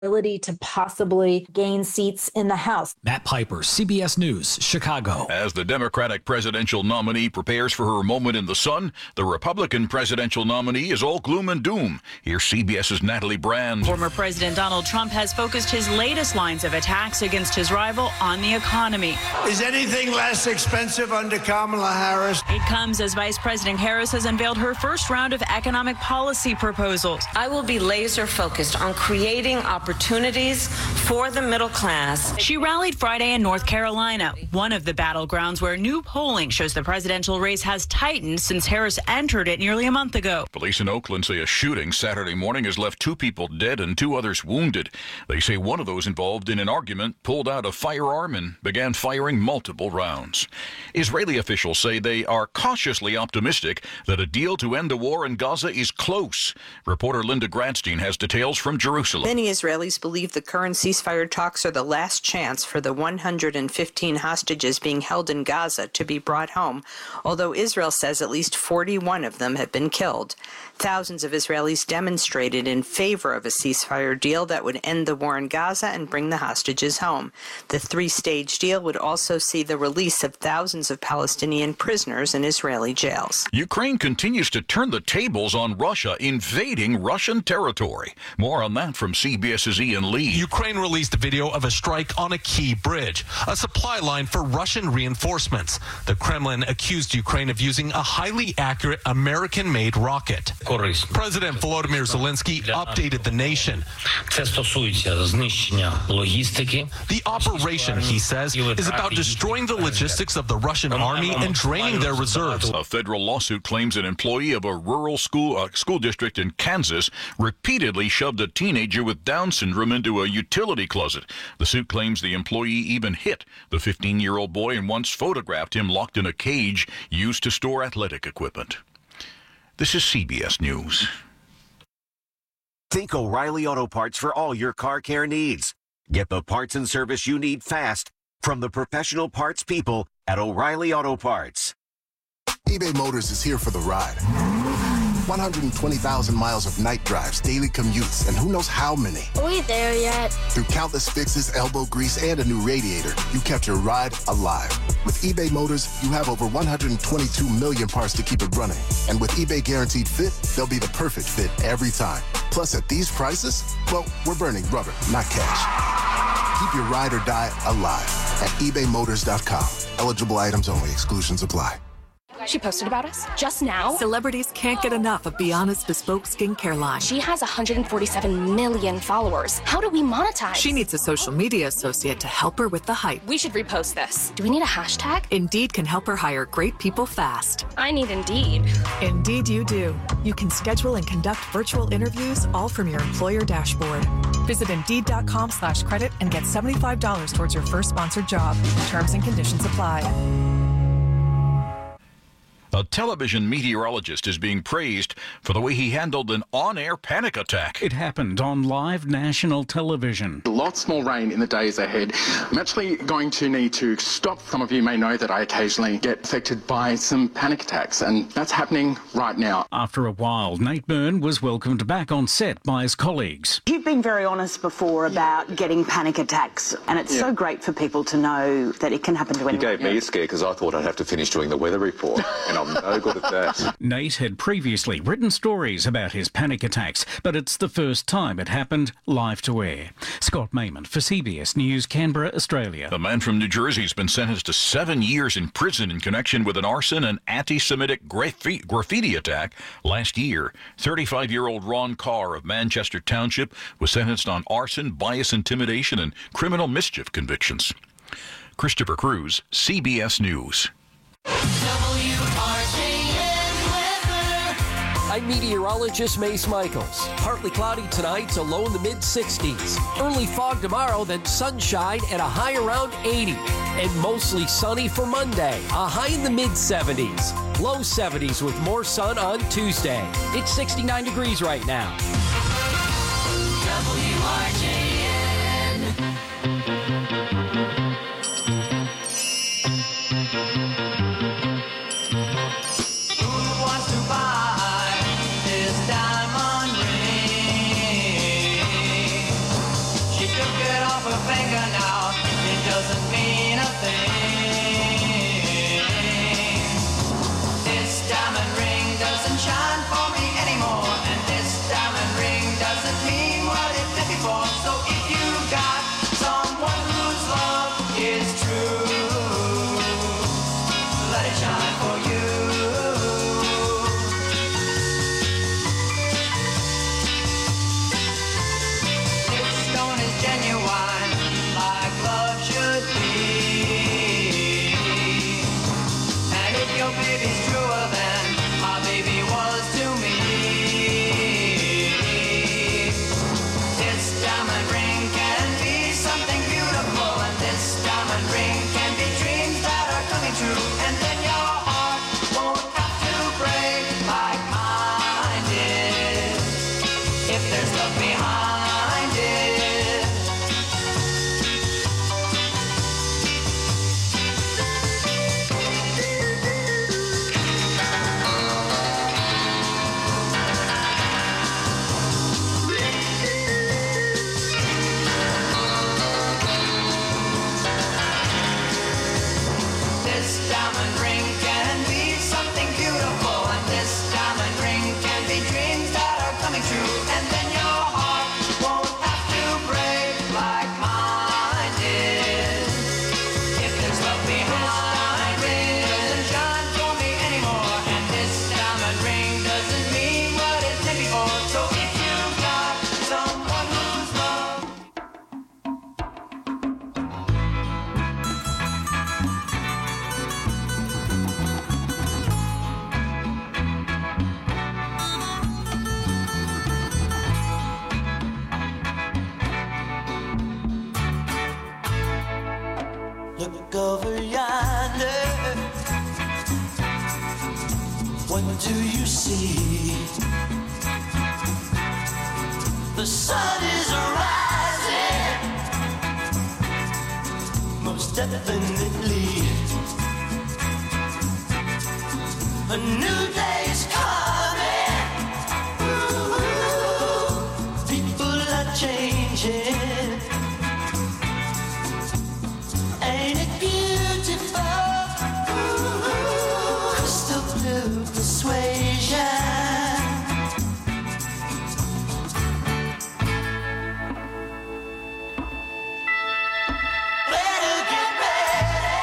ability to possibly gain seats in the House. Matt Piper, CBS News, Chicago. As the Democratic presidential nominee prepares for her moment in the sun, the Republican presidential nominee is all gloom and doom. Here's CBS's Natalie Brand. Former President Donald Trump has focused his latest lines of attacks against his rival on the economy. Is anything less expensive under Kamala Harris? It comes as Vice President Harris has unveiled her first round of economic policy proposals. I will be laser focused on creating opportunities for the middle class. She rallied Friday in North Carolina, one of the battlegrounds where new polling shows the presidential race has tightened since Harris entered it nearly a month ago. Police in Oakland say a shooting Saturday morning has left 2 people dead and 2 others wounded. They say one of those involved in an argument pulled out a firearm and began firing multiple rounds. Israeli officials say they are cautiously optimistic that a deal to end the war in Gaza is close. Reporter Linda Gradstein has details from Jerusalem. Many Israelis believe the current ceasefire talks are the last chance for the 115 hostages being held in Gaza to be brought home, although Israel says at least 41 of them have been killed. Thousands of Israelis demonstrated in favor of a ceasefire deal that would end the war in Gaza and bring the hostages home. The 3-stage deal would also see the release of thousands of Palestinian prisoners in Israeli jails. Ukraine continues to turn the tables on Russia, invading Russian territory. More on that from CBS's Ian Lee. Ukraine released a video of a strike on a key bridge, a supply line for Russian reinforcements. The Kremlin accused Ukraine of using a highly accurate American-made rocket. President Volodymyr Zelensky updated the nation. The operation, he says, is about destroying the logistics of the Russian army and draining their reserves. A federal lawsuit claims an employee of a rural school district in Kansas repeatedly shoved a teenager with Down syndrome into a utility closet. The suit claims the employee even hit the 15-year-old boy and once photographed him locked in a cage used to store athletic equipment. This is CBS News. Think O'Reilly Auto Parts for all your car care needs. Get the parts and service you need fast from the professional parts people at O'Reilly Auto Parts. eBay Motors is here for the ride. 120,000 miles of night drives, daily commutes, and who knows how many. Are we there yet? Through countless fixes, elbow grease, and a new radiator, you kept your ride alive. With eBay Motors, you have over 122 million parts to keep it running. And with eBay Guaranteed Fit, they'll be the perfect fit every time. Plus, at these prices, well, we're burning rubber, not cash. Keep your ride or die alive at ebaymotors.com. Eligible items only. Exclusions apply. She posted about us just now. Celebrities can't get enough of Beyond's bespoke skincare line. She has 147 million followers. How do we monetize? She needs a social media associate to help her with the hype. We should repost this. Do we need a hashtag? Indeed can help her hire great people fast. I need Indeed. Indeed you do. You can schedule and conduct virtual interviews all from your employer dashboard. Visit Indeed.com/credit and get $75 towards your first sponsored job. Terms and conditions apply. A television meteorologist is being praised for the way he handled an on-air panic attack. It happened on live national television. Lots more rain in the days ahead. I'm actually going to need to stop. Some of you may know that I occasionally get affected by some panic attacks, and that's happening right now. After a while, Nate Byrne was welcomed back on set by his colleagues. You've been very honest before about getting panic attacks, and it's so great for people to know that it can happen to anyone. You gave me a scare because I thought I'd have to finish doing the weather report. I'm no good at that. Nate had previously written stories about his panic attacks, but it's the first time it happened live to air. Scott Mayman for CBS News, Canberra, Australia. A man from New Jersey has been sentenced to 7 years in prison in connection with an arson and anti-Semitic graffiti attack last year. 35-year-old Ron Carr of Manchester Township was sentenced on arson, bias, intimidation, and criminal mischief convictions. Christopher Cruz, CBS News. I'm meteorologist Mace Michaels. Partly cloudy tonight, so low in the mid-60s. Early fog tomorrow, then sunshine and a high around 80. And mostly sunny for Monday, a high in the mid-70s. Low 70s with more sun on Tuesday. It's 69 degrees right now. WRJN. finger now, it doesn't mean a thing. This diamond ring doesn't shine for me anymore, and this diamond ring doesn't mean what it did before. So if you got someone whose love is true, let it shine for you. This stone is genuine, like love should be. And if your baby's truer than my baby was to me, this diamond ring can be something beautiful, and this diamond ring can be dreams that are coming true. And then your heart won't have to break like mine did, if there's love behind it. This diamond ring can be something beautiful, and this diamond ring can be dreams that are coming true. And then your heart won't have to break like mine did, if there's love behind it. Doesn't shine for me anymore, and this diamond ring doesn't mean what it did before. So if you've got someone who's love. Look over yonder. What do you see? The sun is rising, most definitely. A new day's coming. Ooh, people are changing. Ain't it beautiful? Ooh, crystal blue persuasion. Better get ready.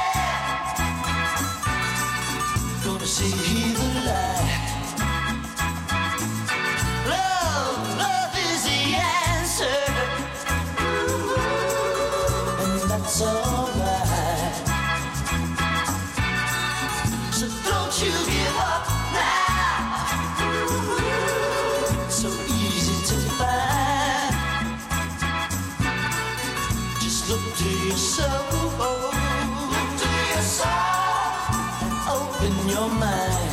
Gonna see the light. Love is the answer. Ooh, and that's alright. So don't you give up now. So easy to find. Just look to your soul. Look to your soul and open your mind.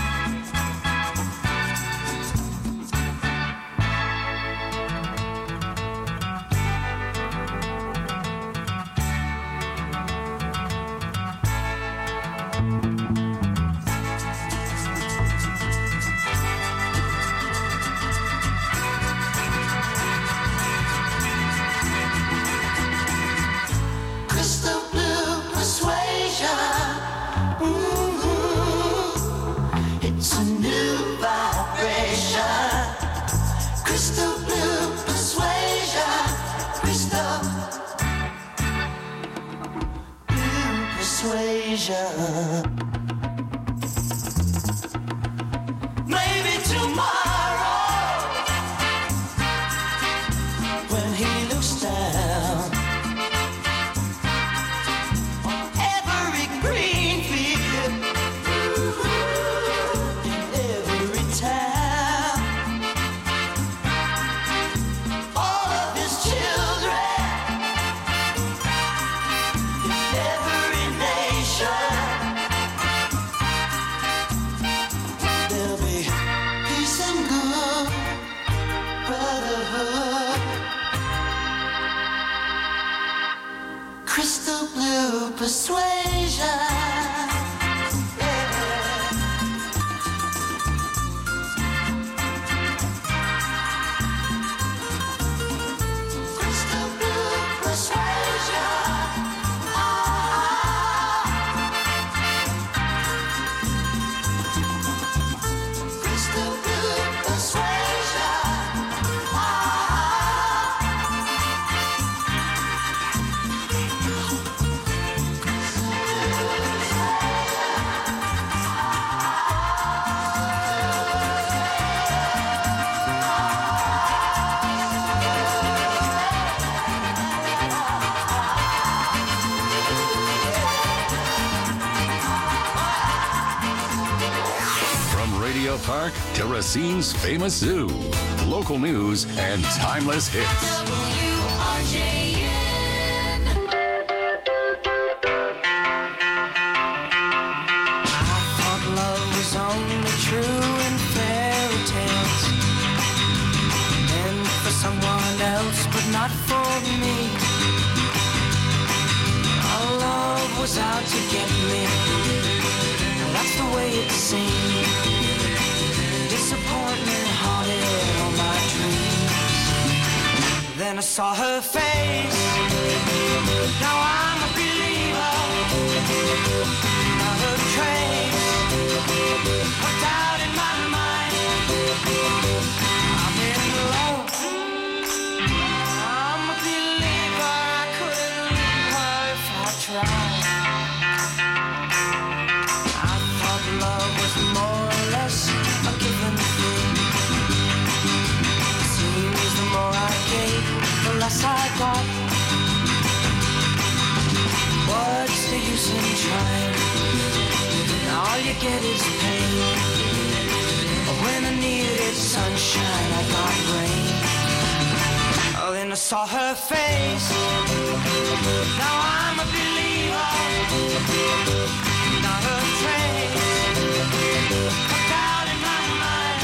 Crystal blue persuasion. It's a new vibration. Crystal blue persuasion. Crystal blue persuasion. Maybe tomorrow, when he looks down on every green field, in every town, all of his children, in every nation, there'll be peace and good brotherhood. Crystal blue persuasion. Crystal blue persuasion. Park to Racine's famous zoo. Local news and timeless hits. Someone else, but not for me. Our love was out to get me. That's the way it seemed. Disappointment haunted all my dreams. Then I saw her face. Now I'm a believer. Not a trace of doubt in my mind. I'm in love. I got. What's the use in trying? All you get is pain. When I needed sunshine, I got rain. Oh, then I saw her face. Now I'm a believer. Not a trace of doubt in my mind.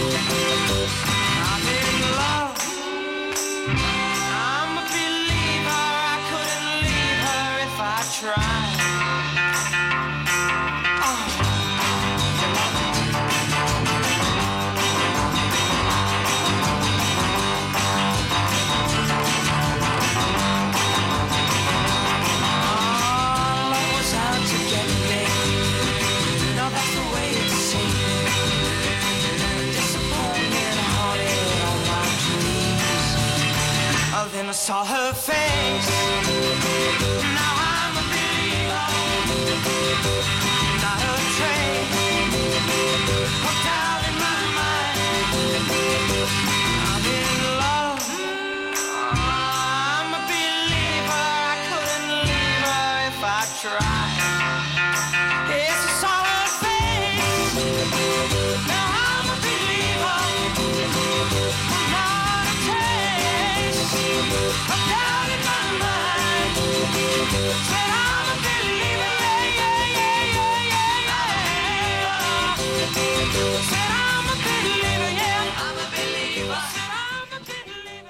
I'm in love. Try. Then I saw her face. Now I'm a believer. Not a trace of doubt in my mind. I'm in love. I'm a believer. I couldn't leave her if I tried. Yes, I saw her face. Now I'm a believer. Not a trace of doubt in my mind. Said I'm a believer, yeah, yeah, yeah, yeah, yeah. Said I'm a believer, yeah. I'm a believer. Said I'm a believer,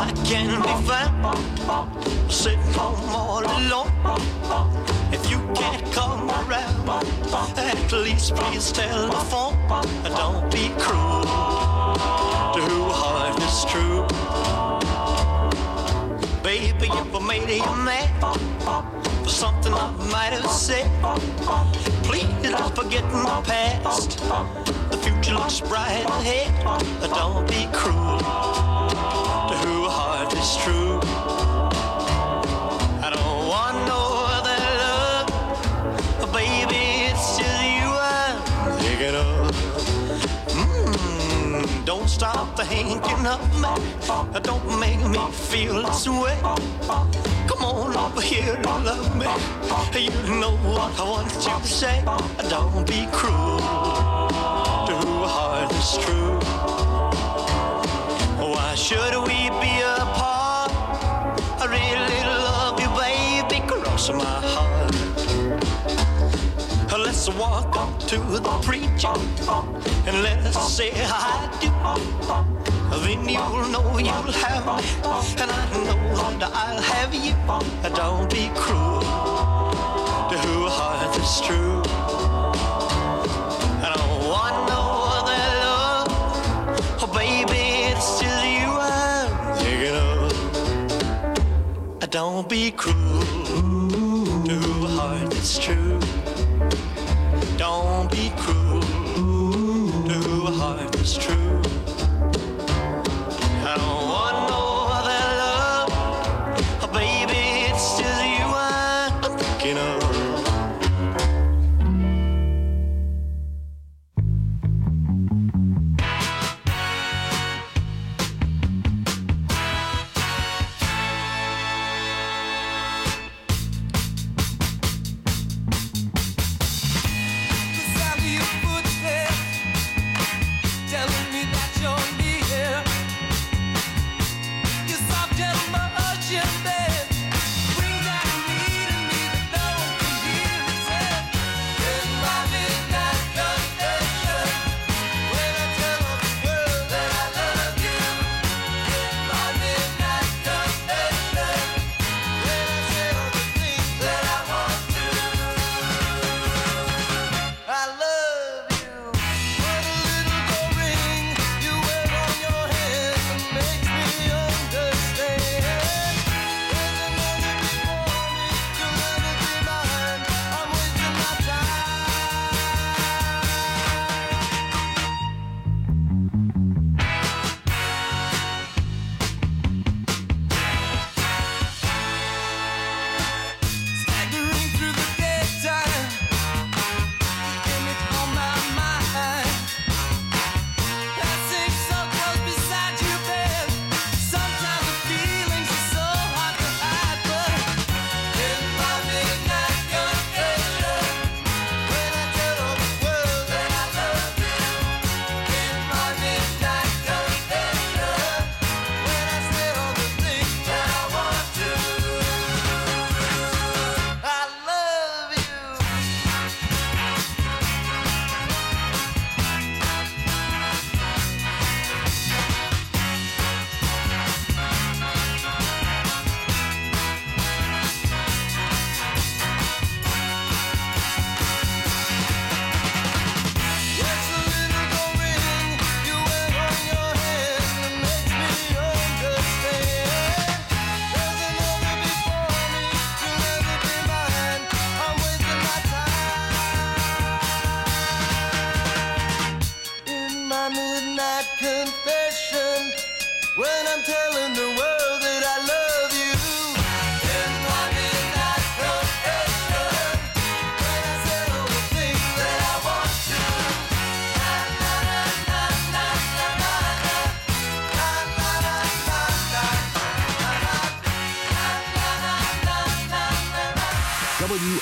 I can be found sitting home all alone. If you can't come around, at least please telephone. Don't be cruel to who heart is true. Baby, if I made you mad for something I might have said, please don't forget my past. The future looks bright ahead. Don't be cruel to who heart is true. I don't want no other love, baby, it's just you I'm thinking of. Don't stop thinking of me. Don't make me feel this way. Come on over here and love me. You know what I want you to say. Don't be cruel to who heart is true. Why should we be apart? I really love you, baby, cross my heart. Let's walk up to the preacher and let's say I do. Then you'll know you'll have me, and I know that I'll have you. Don't be cruel to who heart is true. I don't want no other love, oh baby, it's just you I'm thinking of. Don't be cruel to who heart is true. Don't be cruel to who heart is true. I don't want no other love, oh, baby, it's just you I'm thinking of.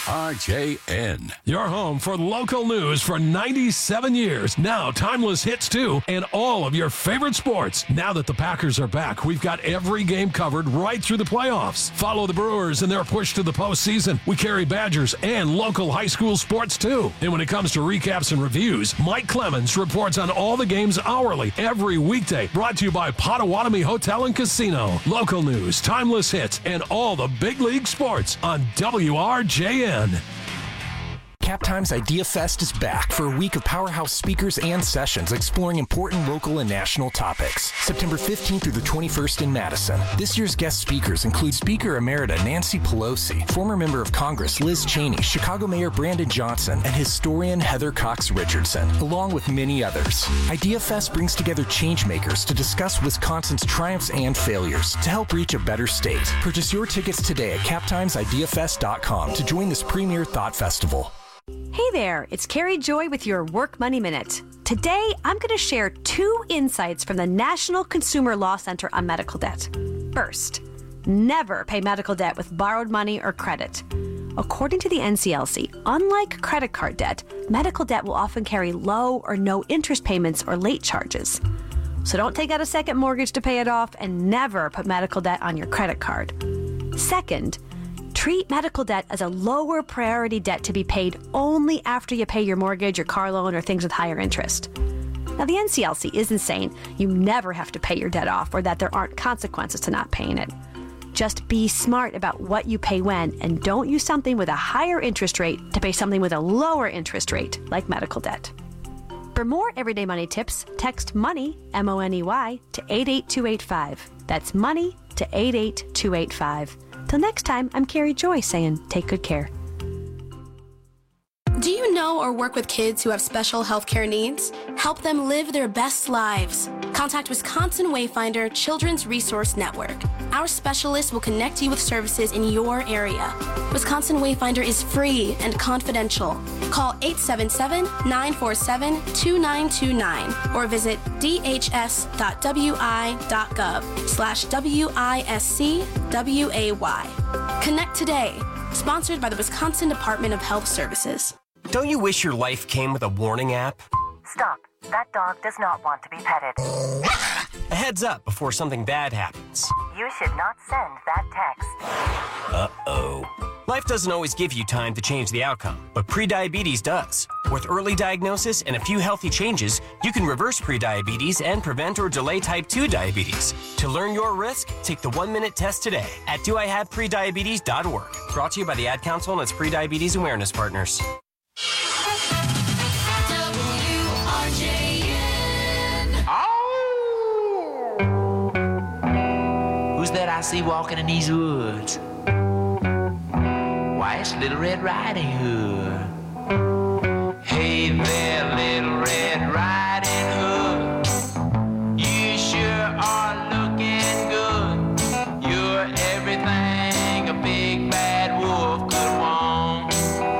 WRJN. Your home for local news for 97 years. Now timeless hits too, and all of your favorite sports. Now that the Packers are back, we've got every game covered right through the playoffs. Follow the Brewers in their push to the postseason. We carry Badgers and local high school sports too. And when it comes to recaps and reviews, Mike Clemens reports on all the games hourly every weekday. Brought to you by Potawatomi Hotel and Casino. Local news, timeless hits, and all the big league sports on WRJN. Cap Times Idea Fest is back for a week of powerhouse speakers and sessions exploring important local and national topics. September 15th through the 21st in Madison. This year's guest speakers include Speaker Emerita Nancy Pelosi, former member of Congress Liz Cheney, Chicago Mayor Brandon Johnson, and historian Heather Cox Richardson, along with many others. Idea Fest brings together changemakers to discuss Wisconsin's triumphs and failures to help reach a better state. Purchase your tickets today at captimesideafest.com to join this premier thought festival. Hey there, it's Carrie Joy with your Work Money Minute. Today, I'm going to share 2 insights from the National Consumer Law Center on medical debt. First, never pay medical debt with borrowed money or credit. According to the NCLC, unlike credit card debt, medical debt will often carry low or no interest payments or late charges. So don't take out a second mortgage to pay it off, and never put medical debt on your credit card. Second, treat medical debt as a lower priority debt to be paid only after you pay your mortgage, your car loan, or things with higher interest. Now, the NCLC isn't saying you never have to pay your debt off or that there aren't consequences to not paying it. Just be smart about what you pay when, and don't use something with a higher interest rate to pay something with a lower interest rate, like medical debt. For more everyday money tips, text MONEY, M-O-N-E-Y, to 88285. That's MONEY to 88285. Till next time, I'm Carrie Joy saying take good care. Do you know or work with kids who have special healthcare needs? Help them live their best lives. Contact Wisconsin Wayfinder Children's Resource Network. Our specialists will connect you with services in your area. Wisconsin Wayfinder is free and confidential. Call 877-947-2929 or visit dhs.wi.gov/WISCWAY. Connect today. Sponsored by the Wisconsin Department of Health Services. Don't you wish your life came with a warning app? Stop. That dog does not want to be petted. A heads up before something bad happens. You should not send that text. Uh-oh. Life doesn't always give you time to change the outcome, but prediabetes does. With early diagnosis and a few healthy changes, you can reverse prediabetes and prevent or delay type 2 diabetes. To learn your risk, take the 1-minute test today at doihaveprediabetes.org. Brought to you by the Ad Council and its prediabetes awareness partners. Who's that I see walking in these woods? Why, it's Little Red Riding Hood. Hey there, Little Red Riding Hood. You sure are looking good. You're everything a big bad wolf could want.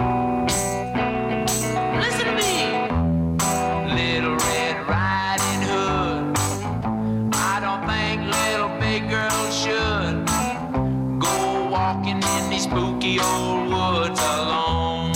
Listen to me, Little Red Riding Hood. I don't think little big girls should go walking in these spooky old woods alone.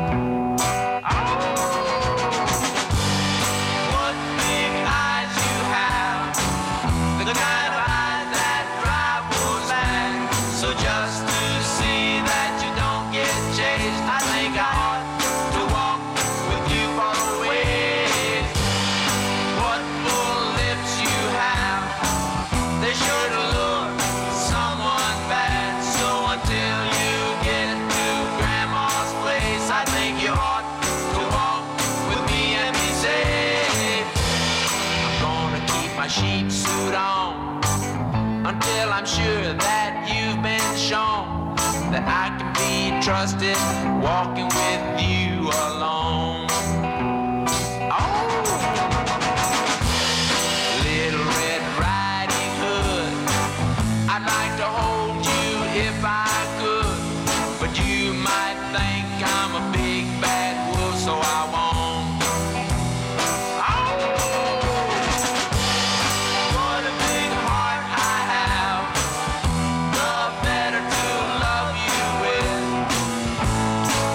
What big eyes you have, the kind of eyes that drive wolves mad. So just to see that you don't get chased, I think I ought to walk with you all the way. What full lips you have, they sure to lure someone bad. So until you get to Grandma's place, I think you ought to walk with me and be safe. I'm gonna keep my sheep suit on until I'm sure that you've been shown that I can be trusted walking with you alone. Little Red Riding Hood, I'd like to hold you if I could, but you might think I'm a big bad wolf, so I won't. What a big heart I have, the better to love you with.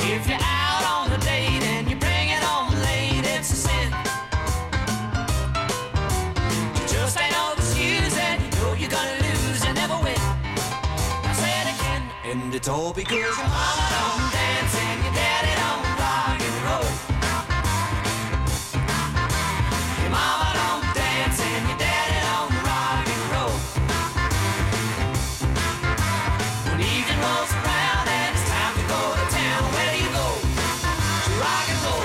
If you're out on a date and you bring it home late, it's a sin. You just ain't no excuse and you know you're gonna lose and never win. I say it again, and it's all because your mama don't dance and your daddy don't rock and roll. Your mama don't dance and your daddy don't rock and roll. When evening rolls around and it's time to go to town, where do you go? To rock and roll.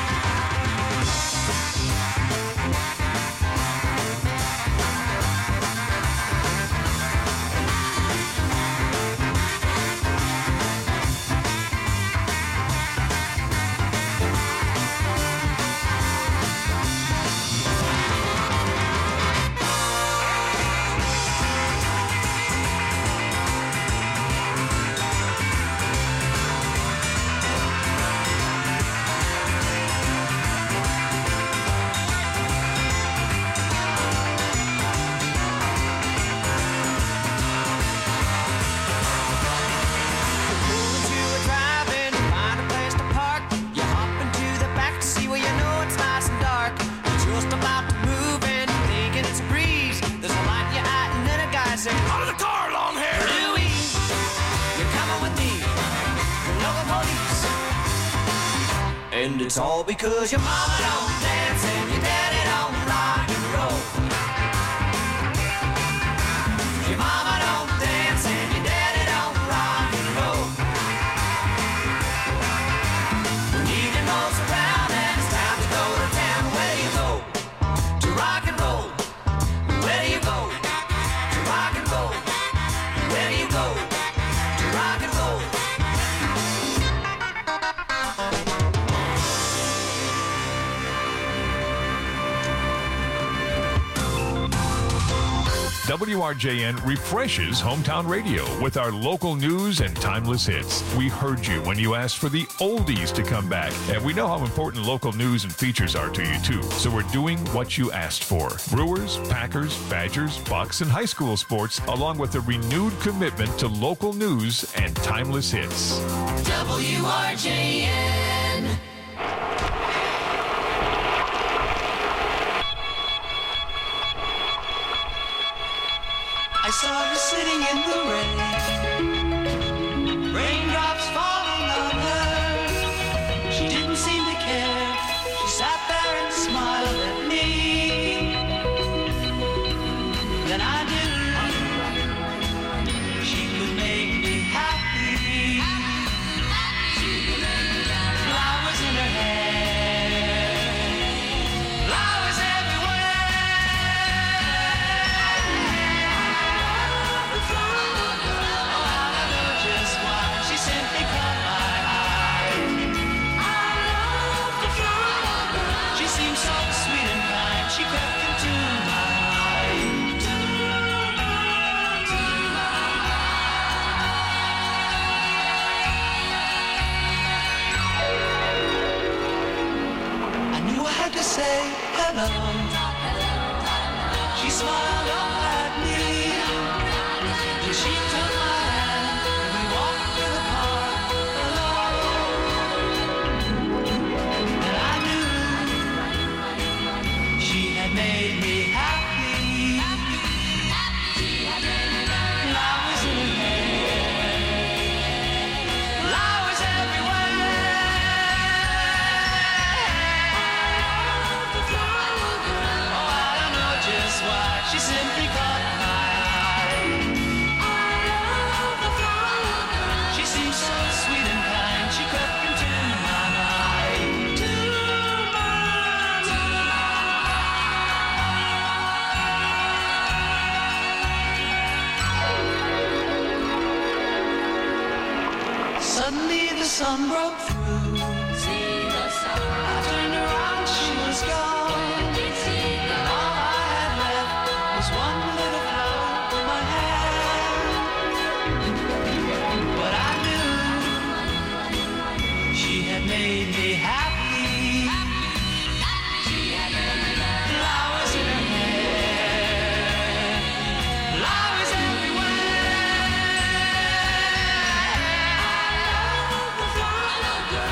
Out of the car, long hair! Louie, you're coming with me. Local police. And it's all because your mama don't dance and your daddy don't rock and roll. Your mama don't dance and your daddy don't rock and roll. When evening rolls around and it's time to go to town, where do you go? To rock and roll. Where do you go? Rock and roll. Where do you go? To rock and roll. WRJN refreshes hometown radio with our local news and timeless hits. We heard you when you asked for the oldies to come back, and we know how important local news and features are to you too. So we're doing what you asked for. Brewers, Packers, Badgers, Bucks, and high school sports, along with a renewed commitment to local news and timeless hits. WRJN. I saw her sitting in the rain, raindrops falling on her. She didn't seem to care. She sat there and smiled at me. Then I knew she could make me happy. Flowers in her hair, flowers everywhere. Say hello. She smiled up at me. Then she took my hand and we walked through the park alone. And I knew she had made me happy. Flowers in her hair, flowers everywhere. She simply caught my eye. She seemed so sweet and kind. She crept into my mind. Suddenly the sun broke through. I turned around, she was gone. One little flower in my hand, but I knew she had made me happy. Flowers in her hair, flowers everywhere.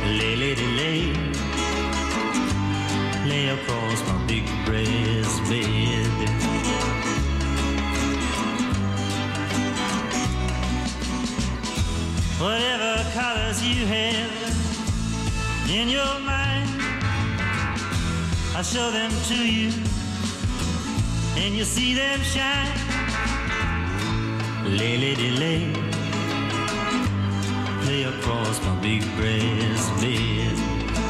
Lay, lady, lay. Lay across my big breast bed. Whatever colors you have in your mind, I'll show them to you, and you'll see them shine. Lay, lady, lay. Lay across my big breast bed.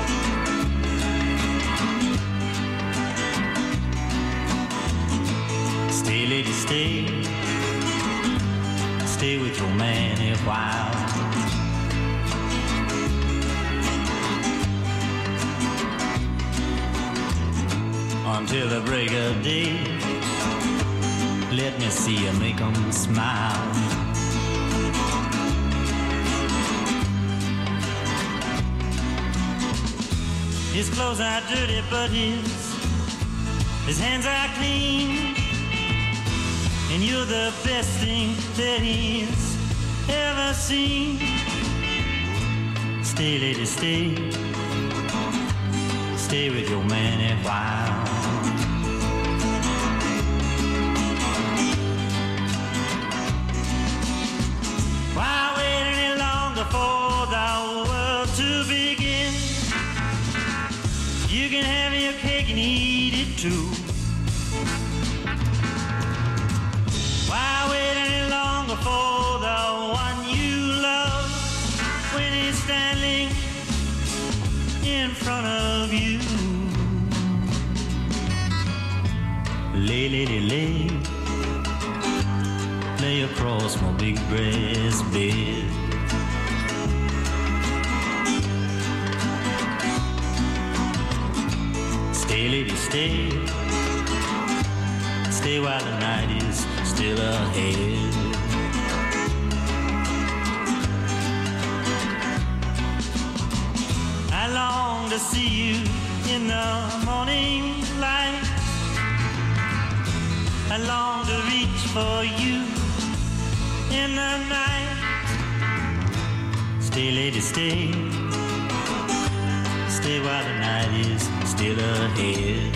Stay, lady, stay. Stay with your man a while. Until the break of day, let me see you make 'em smile. His clothes are dirty, but his hands are clean. And you're the best thing that he's ever seen. Stay, lady, stay. Stay with your man a while. Why wait any longer for the world to begin? You can have your cake and eat it too. Why wait any longer for the one you love when he's standing in front of you? Lay, lady, lay. Lay across my big breast bed. Stay, lady, stay. Stay while the night is still ahead. I long to see you in the morning light. I long to reach for you in the night. Stay, lady, stay. Stay while the night is still ahead.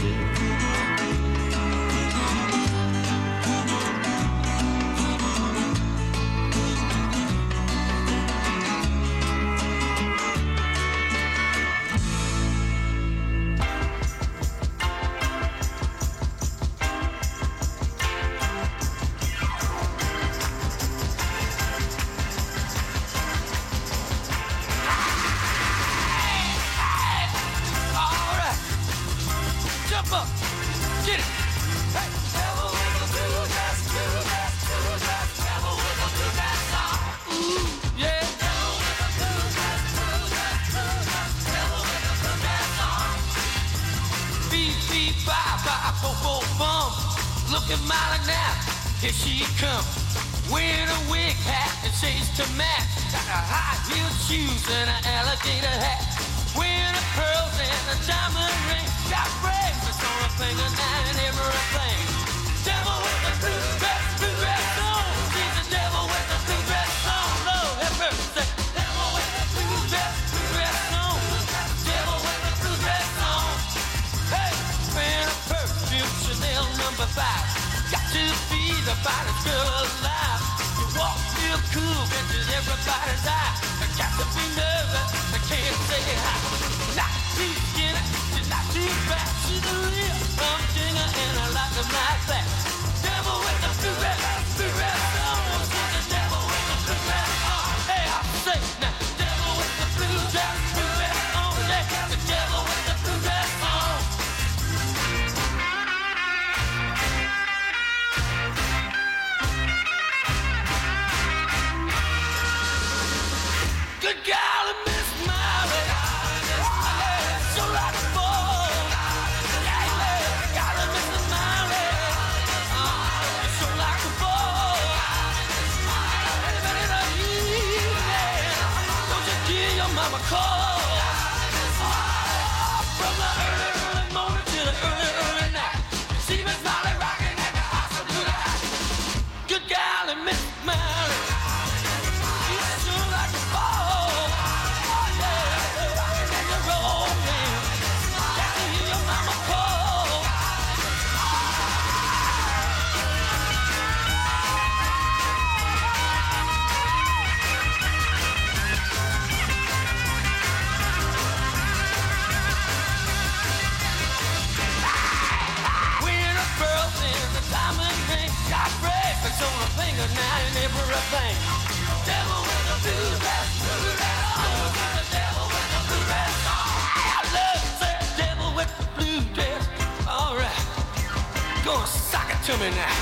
Looking mighty now, here she comes. Wearing a wig hat and shades to match. Got a high-heeled shoes and an alligator hat. Wearing a pearls and a diamond ring. Got bracelets on her finger and everything. Devil with the blue dress on. She's the devil with the blue dress on. Lord have mercy. Devil with the blue dress on. Devil with the blue dress on. Hey, wearing a perfume Chanel number 5. Got to be the finest girl alive. You walk real cool, catches everybody's eye. I got to be nervous, I can't say hi. Not too skinny, she's not too fat. She's a real rum dinger and I like them like that. Devil with the blue dress on. She's the devil with the blue dress on. Hey, I say now, devil with the blue dress on. Yeah, the devil with the blue dress on. Good golly, Miss Mary. to me now.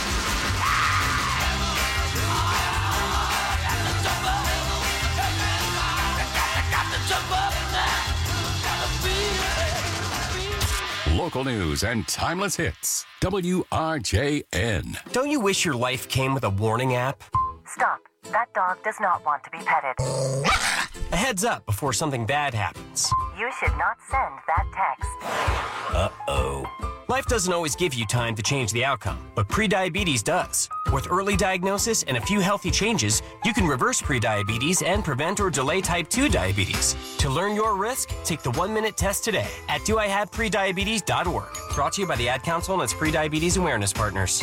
Local news and timeless hits. WRJN. Don't you wish your life came with a warning app? Stop. That dog does not want to be petted. A heads up before something bad happens. You should not send that text. Uh-oh. Life doesn't always give you time to change the outcome, but prediabetes does. With early diagnosis and a few healthy changes, you can reverse prediabetes and prevent or delay type 2 diabetes. To learn your risk, take the 1-minute test today at doihaveprediabetes.org. Brought to you by the Ad Council and its prediabetes awareness partners.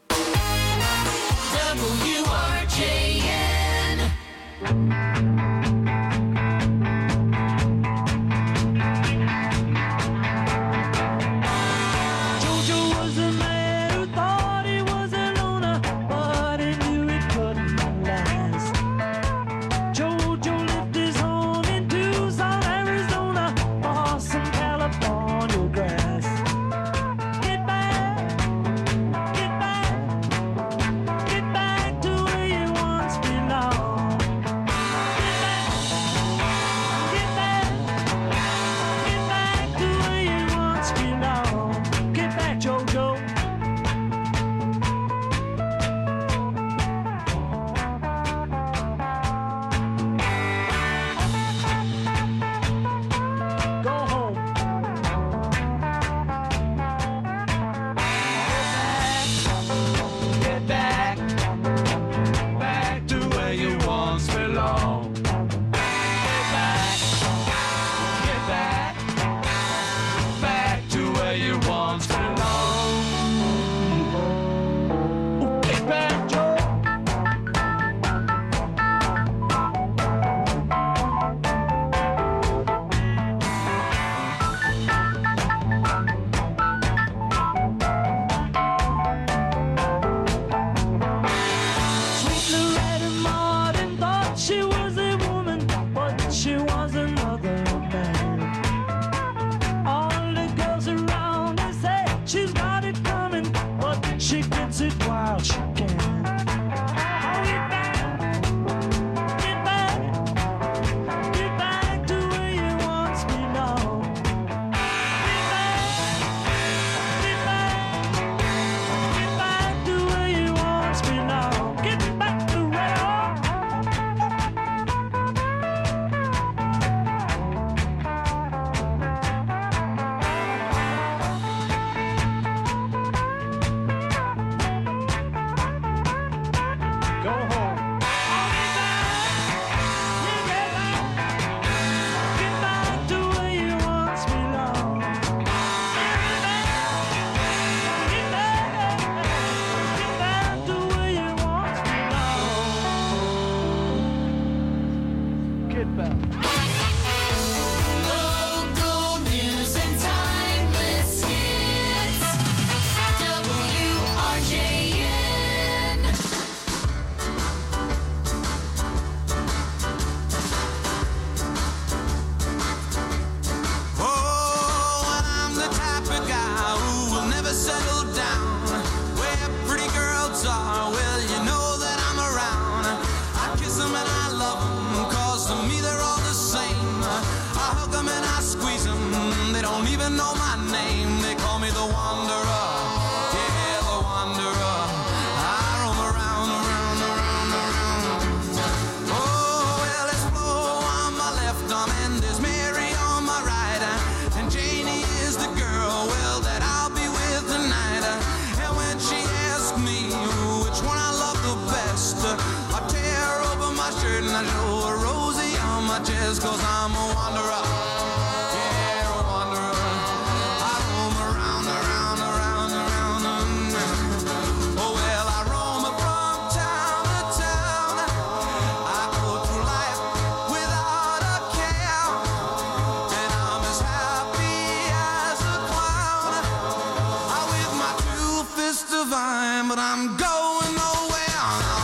WRJN.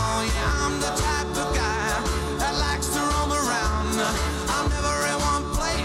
I'm never in one place.